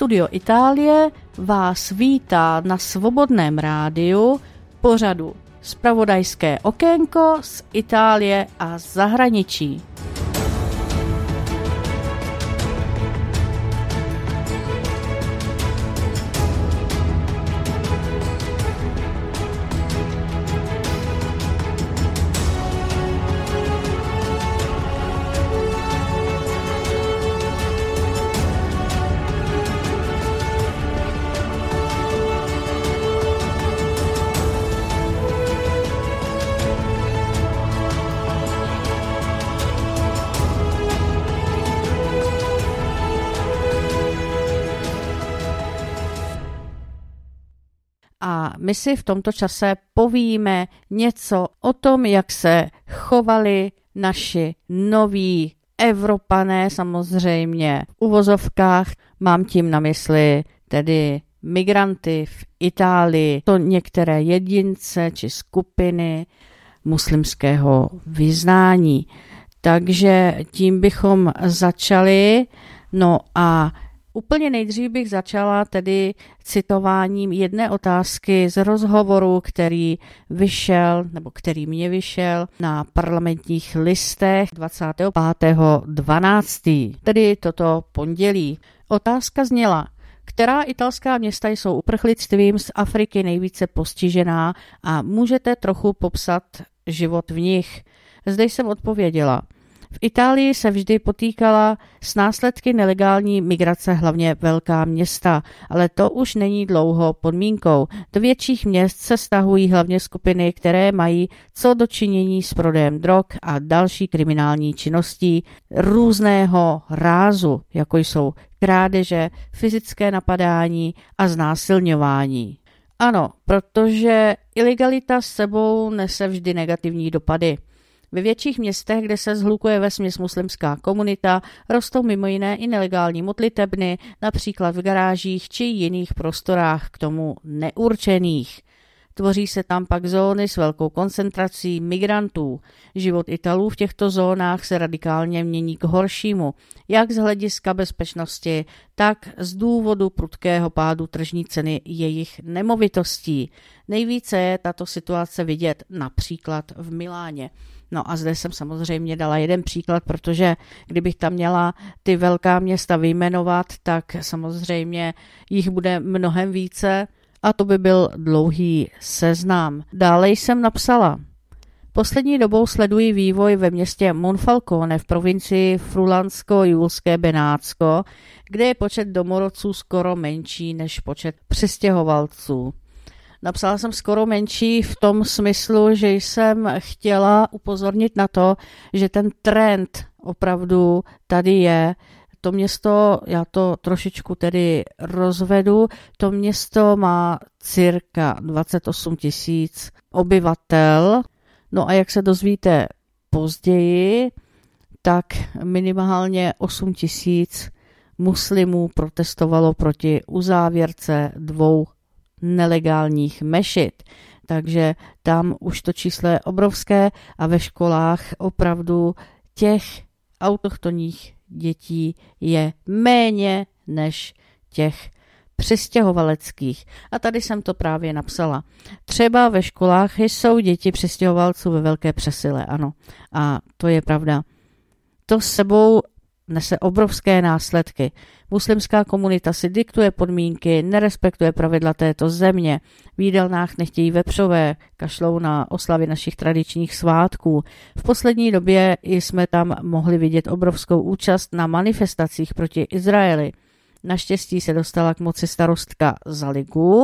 Studio Itálie vás vítá na Svobodném rádiu pořadu Zpravodajské okénko z Itálie a zahraničí. A my si v tomto čase povíme něco o tom, jak se chovali naši noví Evropané, samozřejmě v uvozovkách, mám tím na mysli tedy migranty v Itálii, to některé jedince či skupiny muslimského vyznání. Takže tím bychom začali, no a úplně nejdřív bych začala tedy citováním jedné otázky z rozhovoru, který mě vyšel na Parlamentních listech 25.12., tedy toto pondělí. Otázka zněla: která italská města jsou uprchlictvím z Afriky nejvíce postižená a můžete trochu popsat život v nich? Zde jsem odpověděla: v Itálii se vždy potýkala s následky nelegální migrace hlavně velká města, ale to už není dlouho podmínkou. Do větších měst se stahují hlavně skupiny, které mají co do činění s prodejem drog a další kriminální činností různého rázu, jako jsou krádeže, fyzické napadání a znásilňování. Ano, protože ilegalita s sebou nese vždy negativní dopady. Ve větších městech, kde se shlukuje vesměs muslimská komunita, rostou mimo jiné i nelegální modlitebny, například v garážích či jiných prostorách k tomu neurčených. Tvoří se tam pak zóny s velkou koncentrací migrantů. Život Italů v těchto zónách se radikálně mění k horšímu, jak z hlediska bezpečnosti, tak z důvodu prudkého pádu tržní ceny jejich nemovitostí. Nejvíce je tato situace vidět například v Miláně. No a zde jsem samozřejmě dala jeden příklad, protože kdybych tam měla ty velká města vyjmenovat, tak samozřejmě jich bude mnohem více a to by byl dlouhý seznam. Dále jsem napsala: poslední dobou sleduji vývoj ve městě Monfalcone v provincii Friulansko-Julské Benátsko, kde je počet domorodců skoro menší než počet přistěhovalců. Napsala jsem skoro menší v tom smyslu, že jsem chtěla upozornit na to, že ten trend opravdu tady je. To město, já to trošičku tedy rozvedu, to město má cirka 28 000 obyvatel. No a jak se dozvíte později, tak minimálně 8 000 muslimů protestovalo proti uzávěrce 2 nelegálních mešit. Takže tam už to číslo je obrovské a ve školách opravdu těch autochtonních dětí je méně než těch přistěhovaleckých. A tady jsem to právě napsala. Třeba ve školách jsou děti přistěhovalců ve velké přesile, ano. A to je pravda. To s sebou nese obrovské následky. Muslimská komunita si diktuje podmínky, nerespektuje pravidla této země. V jídelnách nechtějí vepřové, kašlou na oslavy našich tradičních svátků. V poslední době jsme tam mohli vidět obrovskou účast na manifestacích proti Izraeli. Naštěstí se dostala k moci starostka Zaligu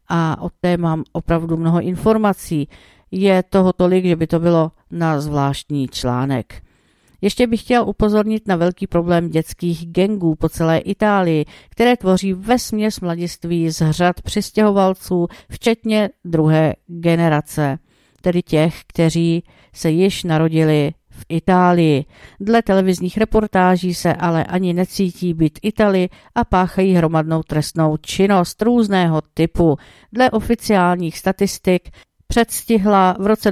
a o té mám opravdu mnoho informací. Je toho tolik, že by to bylo na zvláštní článek. Ještě bych chtěl upozornit na velký problém dětských gangů po celé Itálii, které tvoří vesměs mladiství z řad přistěhovalců, včetně druhé generace, tedy těch, kteří se již narodili v Itálii. Dle televizních reportáží se ale ani necítí být Itali a páchají hromadnou trestnou činnost různého typu. Dle oficiálních statistik předstihla v roce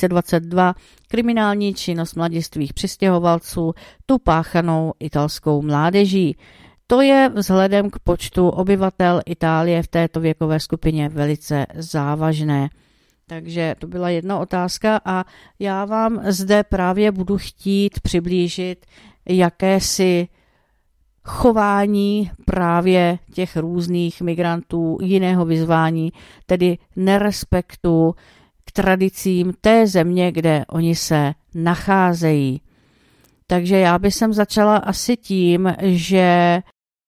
2022 kriminální činnost mladistvých přistěhovalců tu páchanou italskou mládeží. to je vzhledem k počtu obyvatel Itálie v této věkové skupině velice závažné. Takže to byla jedna otázka a já vám zde právě budu chtít přiblížit jakési chování právě těch různých migrantů, jiného vyzvání, tedy nerespektu k tradicím té země, kde oni se nacházejí. Takže já bych začala asi tím, že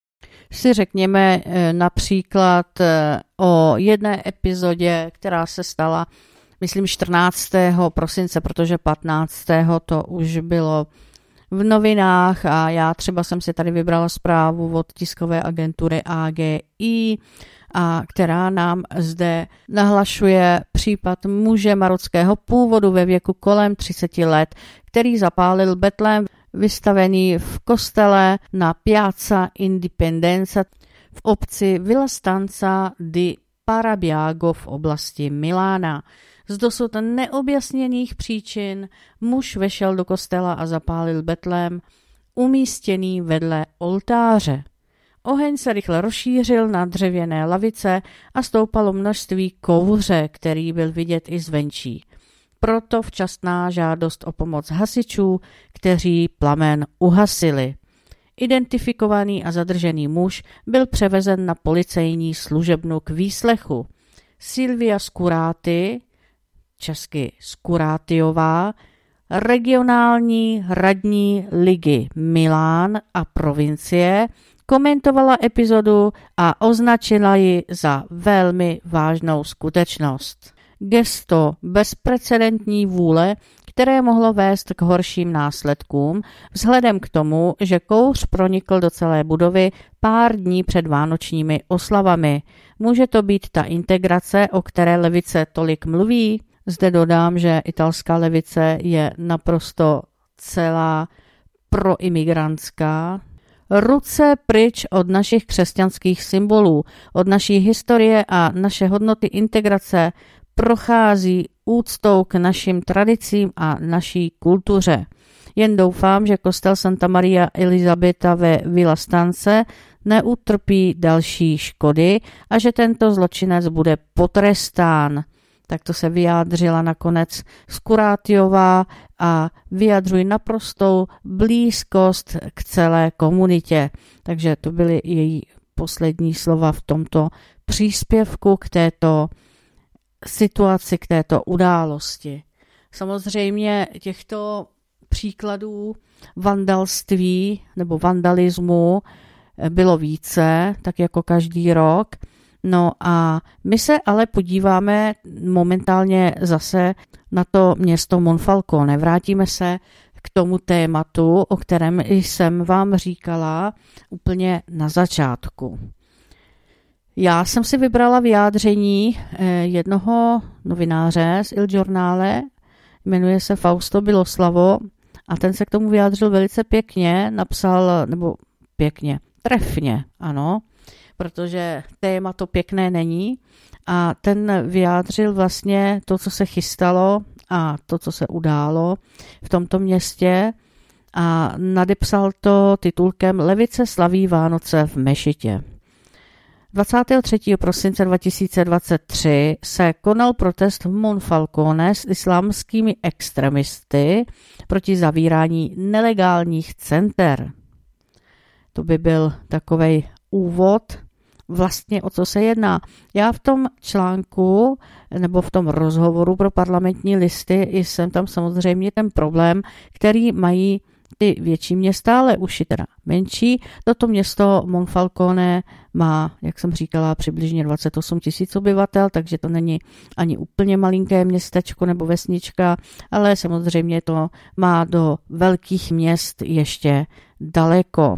si řekněme například o jedné epizodě, která se stala, myslím, 14. prosince, protože 15. to už bylo v novinách a já třeba jsem si tady vybrala zprávu od tiskové agentury AGI, která nám zde nahlašuje případ muže marockého původu ve věku kolem 30 let, který zapálil betlém vystavený v kostele na Piazza Indipendenza v obci Villa Stanza di Parabiago v oblasti Milána. Z dosud neobjasněných příčin muž vešel do kostela a zapálil betlém umístěný vedle oltáře. Oheň se rychle rozšířil na dřevěné lavice a stoupalo množství kouře, který byl vidět i zvenčí. Proto včasná žádost o pomoc hasičů, kteří plamen uhasili. Identifikovaný a zadržený muž byl převezen na policejní služebnu k výslechu. Silvia Scurati, česky Scuratiová, regionální radní ligy Milán a provincie, komentovala epizodu a označila ji za velmi vážnou skutečnost. Gesto bezprecedentní vůle, které mohlo vést k horším následkům, vzhledem k tomu, že kouř pronikl do celé budovy pár dní před vánočními oslavami. Může to být ta integrace, o které levice tolik mluví? Zde dodám, že italská levice je naprosto celá proimigrantská. Ruce pryč od našich křesťanských symbolů, od naší historie a naše hodnoty integrace prochází úctou k našim tradicím a naší kultuře. Jen doufám, že kostel Santa Maria Elisabeta ve Villa Stanze neutrpí další škody a že tento zločinec bude potrestán. Takto se vyjádřila nakonec Scuratiová a vyjadřují naprostou blízkost k celé komunitě. Takže to byly její poslední slova v tomto příspěvku k této situaci, k této události. Samozřejmě těchto příkladů vandalství nebo vandalismu bylo více, tak jako každý rok. No a my se ale podíváme momentálně zase na to město Monfalcone. Vrátíme se k tomu tématu, o kterém jsem vám říkala úplně na začátku. Já jsem si vybrala vyjádření jednoho novináře z Il Giornale, jmenuje se Fausto Biloslavo a ten se k tomu vyjádřil velice pěkně, napsal, nebo pěkně, trefně, ano, protože téma to pěkné není a ten vyjádřil vlastně to, co se chystalo a to, co se událo v tomto městě a nadepsal to titulkem Levice slaví Vánoce v mešitě. 23. prosince 2023 se konal protest v Monfalcone s islámskými extremisty proti zavírání nelegálních center. To by byl takovej úvod, vlastně o co se jedná. Já v tom článku nebo v tom rozhovoru pro Parlamentní listy jsem tam samozřejmě ten problém, který mají ty větší města, ale už i teda menší. Toto město Monfalcone má, jak jsem říkala, přibližně 28 000 obyvatel, takže to není ani úplně malinké městečko nebo vesnička, ale samozřejmě to má do velkých měst ještě daleko.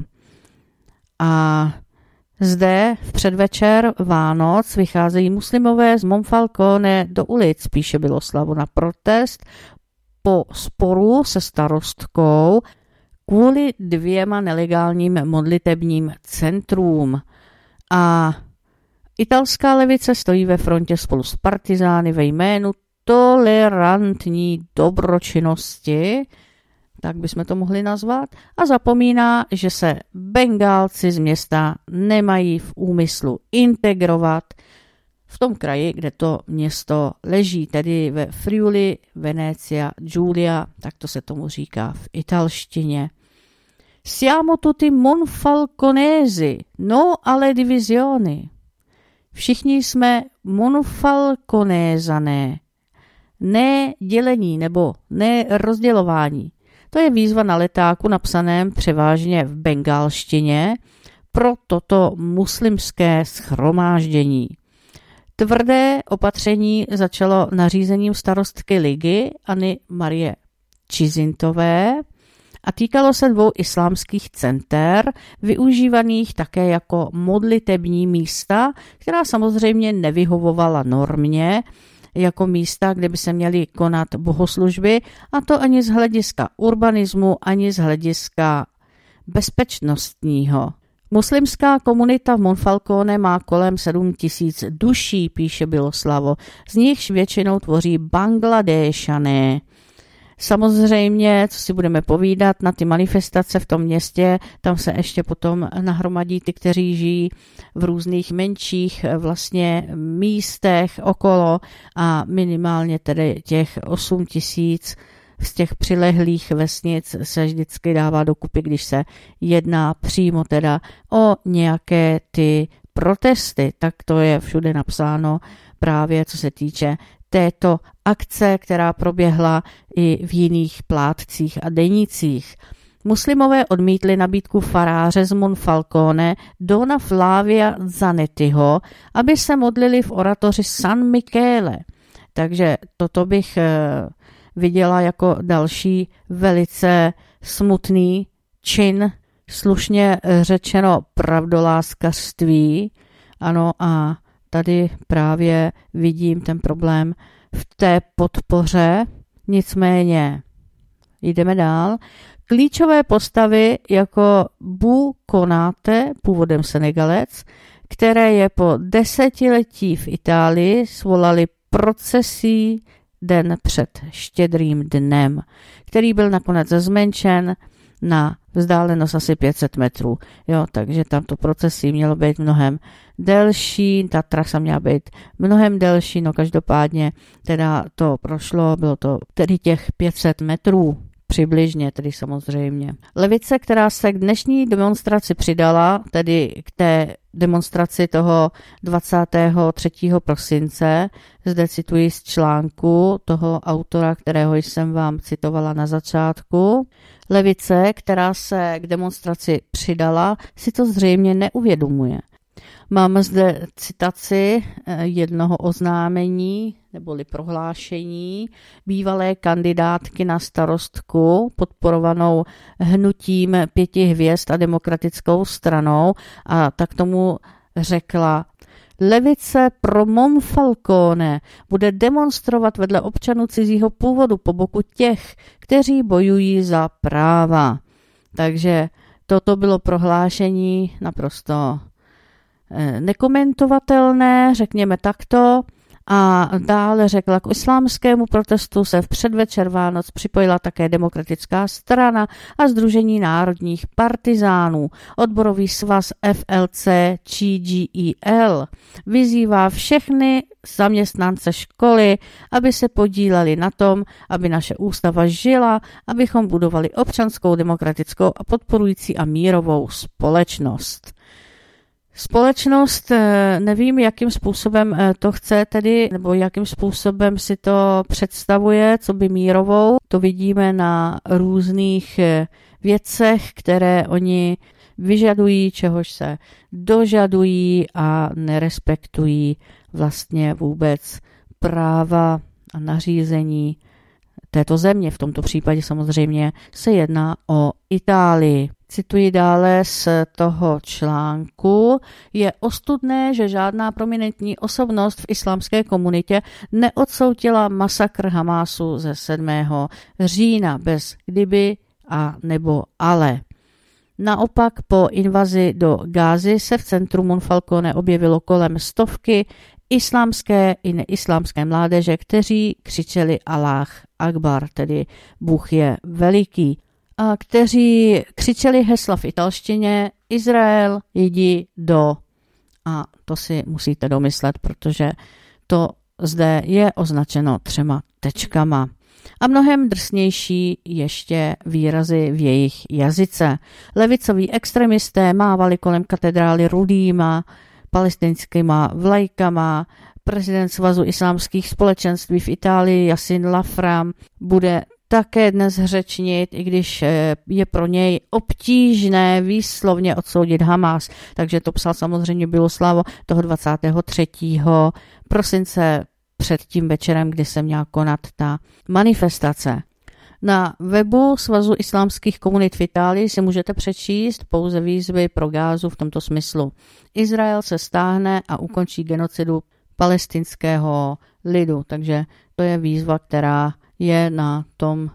A zde v předvečer Vánoc vycházejí muslimové z Monfalcone do ulic, píše Biloslavo, na protest po sporu se starostkou kvůli 2 nelegálním modlitebním centrům. A italská levice stojí ve frontě spolu s partizány ve jménu tolerantní dobročinnosti, tak bychom to mohli nazvat, a zapomíná, že se Bengálci z města nemají v úmyslu integrovat v tom kraji, kde to město leží, tedy ve Friuli Venezia Giulia, tak to se tomu říká v italštině. Siamo tutti monfalconesi, no alle divisioni. Všichni jsme monfalconézané, ne dělení nebo ne rozdělování. To je výzva na letáku napsaném převážně v bengálštině pro toto muslimské shromáždění. Tvrdé opatření začalo nařízením starostky ligy Anny Marie Čizintové a týkalo se 2 islámských center, využívaných také jako modlitební místa, která samozřejmě nevyhovovala normě, jako místa, kde by se měly konat bohoslužby, a to ani z hlediska urbanismu, ani z hlediska bezpečnostního. Muslimská komunita v Monfalcone má kolem 7 000 duší, píše Biloslavo, z nichž většinou tvoří Bangladéšané. Samozřejmě, co si budeme povídat, na ty manifestace v tom městě, tam se ještě potom nahromadí ty, kteří žijí v různých menších vlastně místech okolo, a minimálně tedy těch 8 000 z těch přilehlých vesnic se vždycky dává dokupy, když se jedná přímo teda o nějaké ty protesty. Tak to je všude napsáno právě co se týče této akce, která proběhla i v jiných plátcích a denících. Muslimové odmítli nabídku faráře z Monfalcone Dona Flavia Zanettiho, aby se modlili v oratoři San Michele. Takže toto bych viděla jako další velice smutný čin, slušně řečeno pravdoláskařství. Ano, a tady právě vidím ten problém v té podpoře. Nicméně jdeme dál. Klíčové postavy jako Bu Konaté, původem Senegalec, které je po desetiletí v Itálii svolali procesí den před Štědrým dnem, který byl nakonec zmenšen na vzdálenost asi 500 metrů. Jo, takže tam to procesí mělo být mnohem delší, ta trasa měla být mnohem delší, no každopádně teda to prošlo, bylo to tedy těch 500 metrů. Přibližně, tedy samozřejmě. Levice, která se k dnešní demonstraci přidala, tedy k té demonstraci toho 23. prosince, zde cituji z článku toho autora, kterého jsem vám citovala na začátku. Levice, která se k demonstraci přidala, si to zřejmě neuvědomuje. Máme zde citaci jednoho oznámení neboli prohlášení bývalé kandidátky na starostku podporovanou hnutím 5 hvězd a demokratickou stranou, a tak tomu řekla: Levice pro Monfalcone bude demonstrovat vedle občanů cizího původu po boku těch, kteří bojují za práva. Takže toto bylo prohlášení naprosto nekomentovatelné, řekněme takto. A dále řekla, k islámskému protestu se v předvečer Vánoc připojila také demokratická strana a Sdružení národních partizánů. Odborový svaz FLC CGIL vyzývá všechny zaměstnance školy, aby se podíleli na tom, aby naše ústava žila, abychom budovali občanskou, demokratickou a podporující a mírovou společnost. Společnost, nevím, jakým způsobem to chce tedy, nebo jakým způsobem si to představuje, co by mírovou. To vidíme na různých věcech, které oni vyžadují, čehož se dožadují a nerespektují vlastně vůbec práva a nařízení této země. V tomto případě samozřejmě se jedná o Itálii. Cituji dále z toho článku. Je ostudné, že žádná prominentní osobnost v islámské komunitě neodsoudila masakr Hamásu ze 7. října bez kdyby a nebo ale. Naopak po invazi do Gázy se v centru Monfalcone objevilo kolem 100 islámské i neislámské mládeže, kteří křičeli Alláh Akbar, tedy Bůh je veliký. a kteří křičeli hesla v italštině Izrael, jdi do. A to si musíte domyslet, protože to zde je označeno 3 tečkama. A mnohem drsnější ještě výrazy v jejich jazyce. Levicoví extremisté mávali kolem katedrály rudýma, palestinskýma vlajkama. Prezident Svazu islámských společenství v Itálii Yassin Lafram bude také dnes řečnit, i když je pro něj obtížné výslovně odsoudit Hamas. Takže to psal samozřejmě Biloslavo toho 23. prosince před tím večerem, kdy se měla konat ta manifestace. Na webu Svazu islámských komunit v Itálii si můžete přečíst pouze výzvy pro Gázu v tomto smyslu. Izrael se stáhne a ukončí genocidu palestinského lidu. Takže to je výzva, která je na tom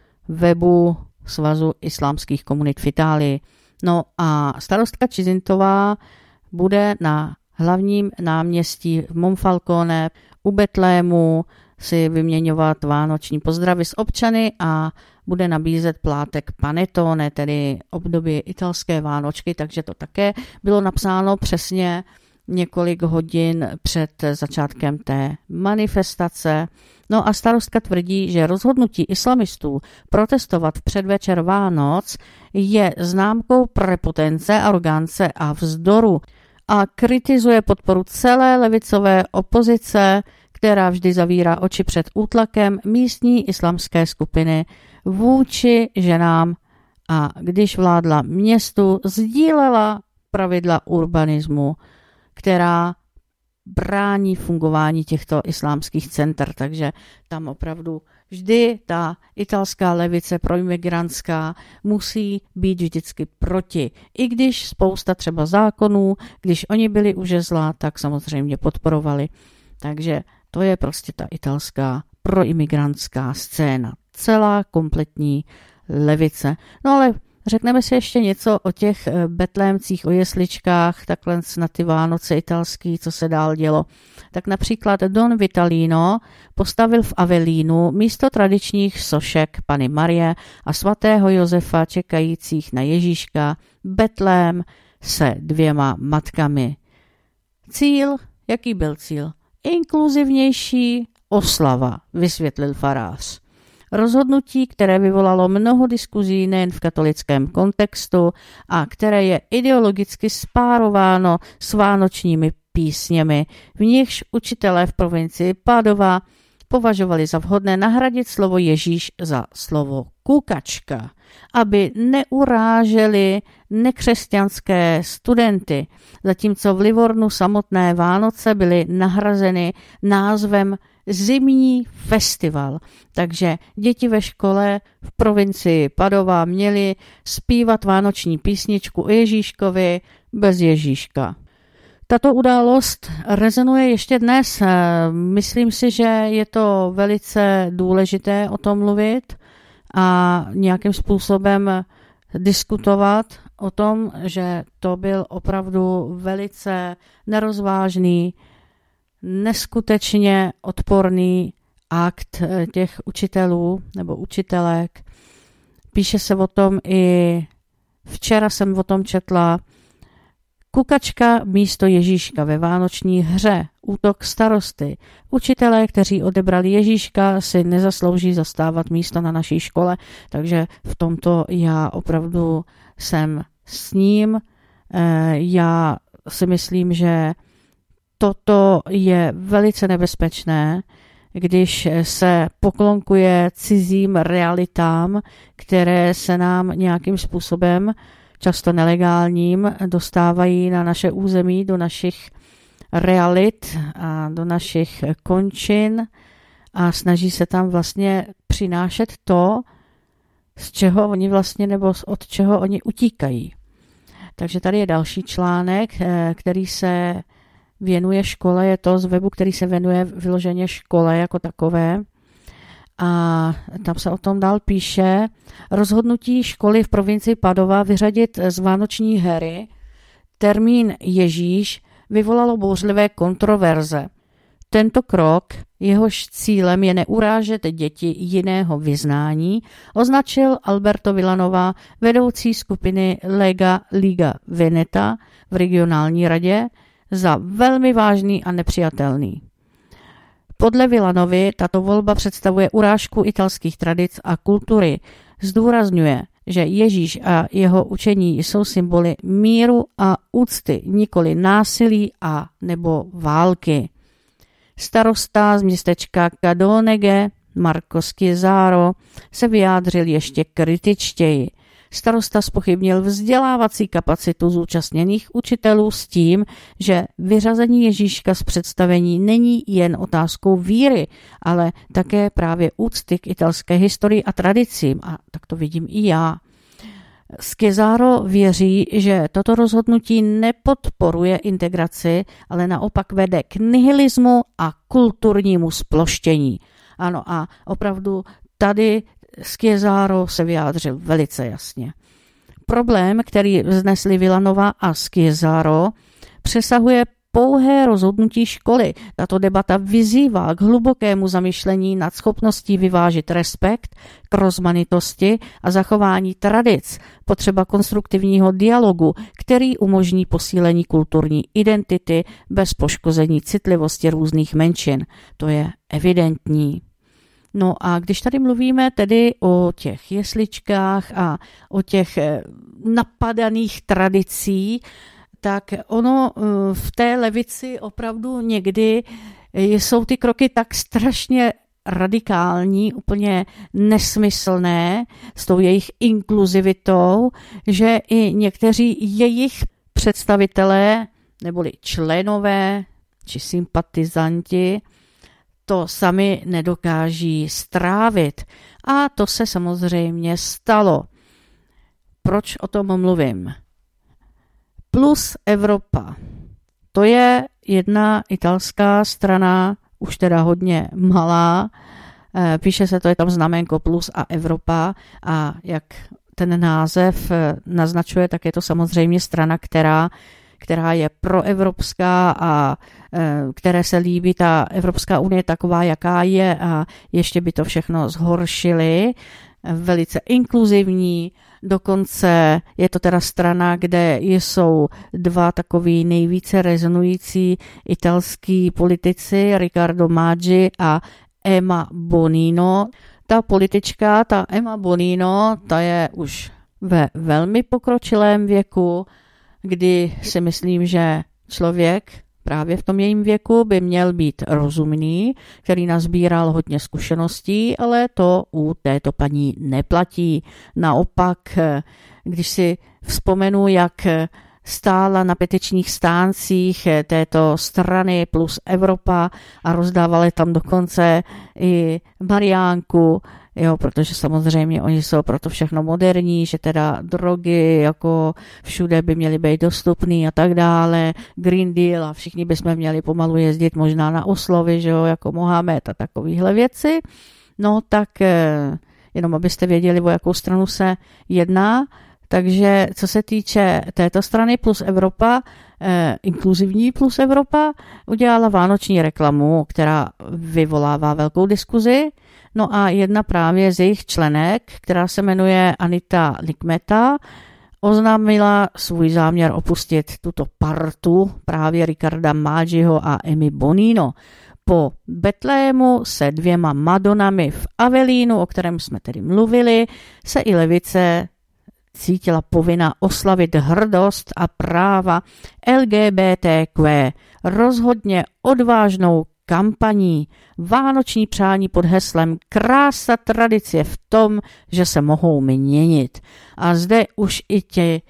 webu Svazu islámských komunit v Itálii. No a starostka Cizintová bude na hlavním náměstí v Monfalcone u Betlému si vyměňovat vánoční pozdravy s občany a bude nabízet plátek panettone, tedy období italské vánočky, takže to také bylo napsáno přesně několik hodin před začátkem té manifestace. No a starostka tvrdí, že rozhodnutí islamistů protestovat v předvečer Vánoc je známkou prepotence, arogance a vzdoru a kritizuje podporu celé levicové opozice, která vždy zavírá oči před útlakem místní islamské skupiny vůči ženám a když vládla městu, sdílela pravidla urbanismu, která brání fungování těchto islámských center, takže tam opravdu vždy ta italská levice proimigrantská musí být vždycky proti. I když spousta třeba zákonů, když oni byli u žezla, tak samozřejmě podporovali. Takže to je prostě ta italská proimigrantská scéna. Celá kompletní levice. No ale řekneme si ještě něco o těch betlémcích, o jesličkách, takhle na ty Vánoce italský, co se dál dělo. Tak například Don Vitalino postavil v Avelínu místo tradičních sošek Panny Marie a svatého Josefa čekajících na Ježíška Betlém se 2 matkami. Cíl? Jaký byl cíl? Inkluzivnější oslava, vysvětlil farář. Rozhodnutí, které vyvolalo mnoho diskuzí nejen v katolickém kontextu a které je ideologicky spárováno s vánočními písněmi, v nichž učitelé v provincii Padova považovali za vhodné nahradit slovo Ježíš za slovo kukačka, aby neuráželi nekřesťanské studenty, zatímco v Livornu samotné Vánoce byly nahrazeny názvem Zimní festival. Takže děti ve škole v provincii Padova měly zpívat vánoční písničku o Ježíškovi bez Ježíška. Tato událost rezonuje ještě dnes. Myslím si, že je to velice důležité o tom mluvit a nějakým způsobem diskutovat o tom, že to byl opravdu velice nerozvážný, neskutečně odporný akt těch učitelů nebo učitelek. Píše se o tom i včera jsem o tom četla. Kukačka místo Ježíška ve vánoční hře, útok starosty. Učitelé, kteří odebrali Ježíška, si nezaslouží zastávat místo na naší škole, takže v tomto já opravdu jsem s ním. Já si myslím, že toto je velice nebezpečné, když se poklonkuje cizím realitám, které se nám nějakým způsobem, často nelegálním, dostávají na naše území, do našich realit a do našich končin a snaží se tam vlastně přinášet to, z čeho oni vlastně nebo od čeho oni utíkají. Takže tady je další článek, který se věnuje škole, je to z webu, který se věnuje vyloženě škole jako takové. A tam se o tom dál píše. Rozhodnutí školy v provincii Padova vyřadit z vánoční hry termín Ježíš vyvolalo bouřlivé kontroverze. Tento krok, jehož cílem je neurážet děti jiného vyznání, označil Alberto Vilanova, vedoucí skupiny Lega Liga Veneta v regionální radě, za velmi vážný a nepřijatelný. Podle Vilanovy tato volba představuje urážku italských tradic a kultury. Zdůrazňuje, že Ježíš a jeho učení jsou symboly míru a úcty, nikoli násilí a nebo války. Starosta z městečka Cadonege, Marco Schiesaro, se vyjádřil ještě kritičtěji. Starosta zpochybnil vzdělávací kapacitu zúčastněných učitelů s tím, že vyřazení Ježíška z představení není jen otázkou víry, ale také právě úcty k italské historii a tradicím. A tak to vidím i já. Schiesaro věří, že toto rozhodnutí nepodporuje integraci, ale naopak vede k nihilismu a kulturnímu sploštění. Ano, a opravdu tady Schiesaro se vyjádřil velice jasně. Problém, který vznesli Vilanova a Schiesaro, přesahuje pouhé rozhodnutí školy. Tato debata vyzývá k hlubokému zamyšlení nad schopností vyvážit respekt k rozmanitosti a zachování tradic, potřeba konstruktivního dialogu, který umožní posílení kulturní identity bez poškození citlivosti různých menšin. To je evidentní. No a když tady mluvíme tedy o těch jesličkách a o těch napadaných tradicí, tak ono v té levici opravdu někdy jsou ty kroky tak strašně radikální, úplně nesmyslné s tou jejich inkluzivitou, že i někteří jejich představitelé neboli členové či sympatizanti to sami nedokáží strávit. A to se samozřejmě stalo. Proč o tom mluvím? Plus Evropa. To je jedna italská strana, už teda hodně malá. Píše se to, je tam znamenko Plus a Evropa. A jak ten název naznačuje, tak je to samozřejmě strana, která je proevropská a které se líbí ta Evropská unie taková, jaká je, a ještě by to všechno zhoršili. Velice inkluzivní, dokonce je to teda strana, kde jsou dva takový nejvíce rezonující italský politici, Riccardo Maggi a Emma Bonino. Ta politička, ta Emma Bonino, ta je už ve velmi pokročilém věku, kdy si myslím, že člověk právě v tom jejím věku by měl být rozumný, který nazbíral hodně zkušeností, ale to u této paní neplatí. Naopak, když si vzpomenu, jak stála na petičních stáncích této strany Plus Evropa a rozdávali tam dokonce i Mariánku, jo, protože samozřejmě oni jsou proto všechno moderní, že teda drogy jako všude by měly být dostupný a tak dále, Green Deal a všichni bychom měli pomalu jezdit možná na oslovy, že jo, jako Mohamed a takovéhle věci. No tak jenom abyste věděli, o jakou stranu se jedná. Takže co se týče této strany Plus Evropa, inkluzivní Plus Evropa, udělala vánoční reklamu, která vyvolává velkou diskuzi. No a jedna právě z jejich členek, která se jmenuje Anita Nikmeta, oznámila svůj záměr opustit tuto partu právě Riccarda Maggiho a Emmy Bonino. Po Betlému se 2 Madonami v Avelínu, o kterém jsme tedy mluvili, se i levice cítila povinna oslavit hrdost a práva LGBTQ rozhodně odvážnou kampaní. Vánoční přání pod heslem Krása tradice je v tom, že se mohou měnit. A zde už i ti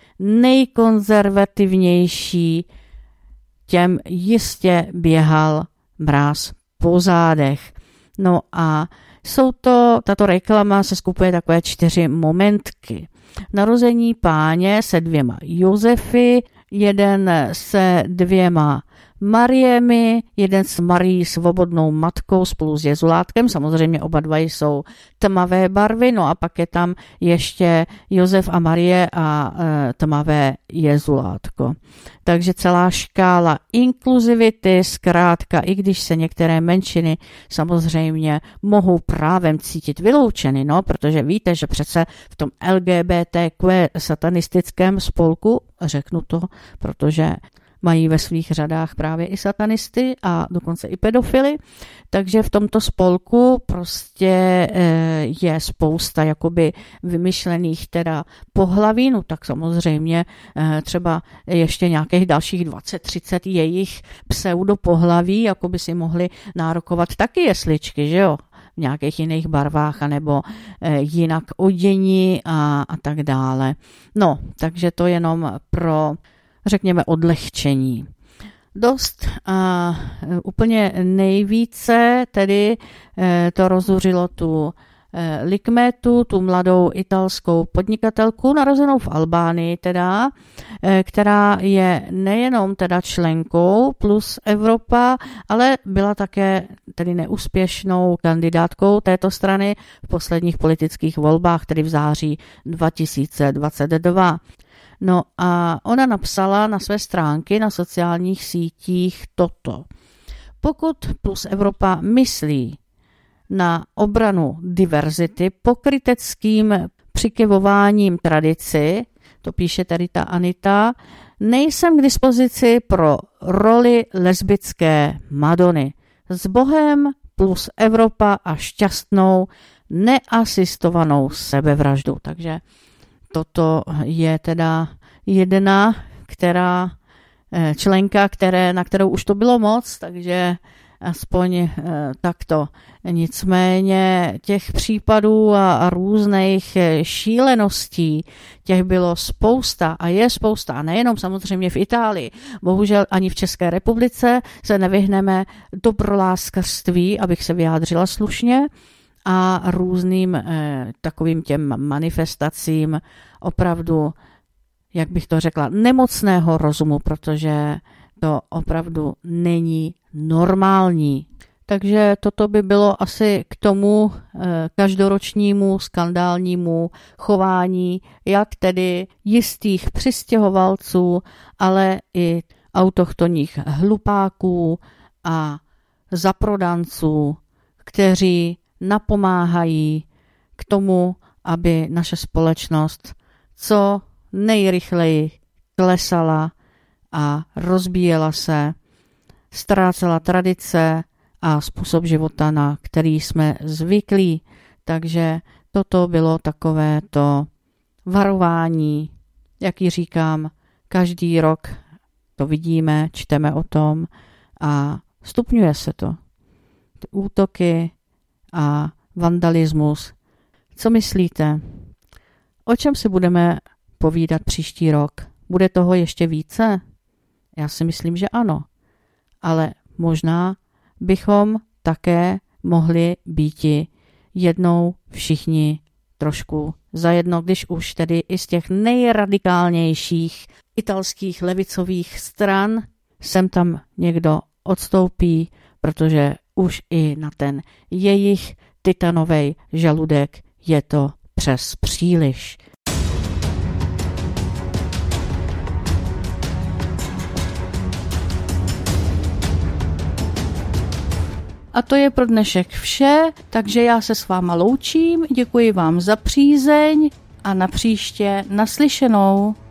nejkonzervativnější, těm jistě běhal mráz po zádech. No a tato reklama se skupuje takové 4 momentky. Narození Páně se 2 Josefy, jeden se 2 Mariemi, jeden s Marií svobodnou matkou spolu s Jezulátkem, samozřejmě oba dva jsou tmavé barvy, no a pak je tam ještě Josef a Marie a tmavé Jezulátko. Takže celá škála inkluzivity, zkrátka, i když se některé menšiny samozřejmě mohou právem cítit vyloučeny, no, protože víte, že přece v tom LGBTQ satanistickém spolku, řeknu to, protože mají ve svých řadách právě i satanisty a dokonce i pedofily, takže v tomto spolku prostě je spousta jakoby vymyšlených teda pohlaví, no tak samozřejmě třeba ještě nějakých dalších 20-30 jejich pseudopohlaví, jako by si mohli nárokovat taky jesličky, že jo? V nějakých jiných barvách, anebo jinak odění a tak dále. No, takže to jenom pro, řekněme, odlehčení. Dost a úplně nejvíce tedy to rozzuřilo tu Likmetu, tu mladou italskou podnikatelku, narozenou v Albánii teda, která je nejenom teda členkou Plus Evropa, ale byla také tedy neúspěšnou kandidátkou této strany v posledních politických volbách, tedy v září 2022. No a ona napsala na své stránky na sociálních sítích toto. Pokud Plus Evropa myslí na obranu diverzity pokryteckým přikyvováním tradici, to píše tady ta Anita, nejsem k dispozici pro roli lesbické Madony. S Bohem Plus Evropa a šťastnou neasistovanou sebevraždu. Takže toto je teda jedna, členka, na kterou už to bylo moc, takže aspoň takto. Nicméně těch případů a různých šíleností, těch bylo spousta a je spousta. A nejenom samozřejmě v Itálii. Bohužel ani v České republice se nevyhneme dobroláskařství, abych se vyjádřila slušně, a různým takovým těm manifestacím opravdu, jak bych to řekla, nemocného rozumu, protože to opravdu není normální. Takže toto by bylo asi k tomu každoročnímu skandálnímu chování, jak tedy jistých přistěhovalců, ale i autochtonních hlupáků a zaprodanců, kteří napomáhají k tomu, aby naše společnost co nejrychleji klesala a rozbíjela se, ztrácela tradice a způsob života, na který jsme zvyklí. Takže toto bylo takové to varování, jaký říkám, každý rok to vidíme, čteme o tom a stupňuje se to. Ty útoky a vandalismus. Co myslíte? O čem si budeme povídat příští rok? Bude toho ještě více? Já si myslím, že ano. Ale možná bychom také mohli býti jednou všichni trošku zajedno, když už tedy i z těch nejradikálnějších italských levicových stran sem tam někdo odstoupí, protože už i na ten jejich titanovej žaludek je to přes příliš. A to je pro dnešek vše, takže já se s váma loučím, děkuji vám za přízeň a na příště naslyšenou.